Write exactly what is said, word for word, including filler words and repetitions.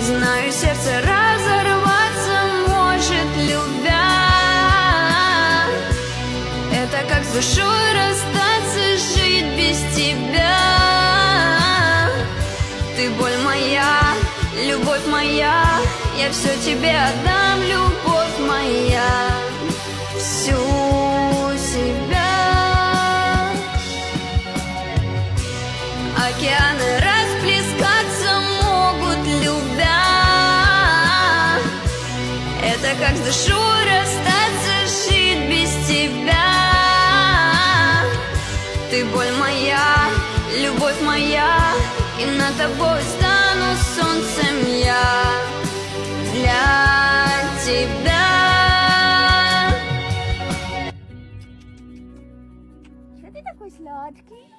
Знаю, сердце разорваться может, любя. Это как с душой расстаться, жить без тебя. Ты боль моя, любовь моя, я все тебе отдам, любовь моя, всю себя. Океаны расплескаться могут, любя. Это как с душой расстаться, жить без тебя. Ты боль моя, любовь моя, и над тобой стану солнцем я для тебя. Что ты такой сладкий?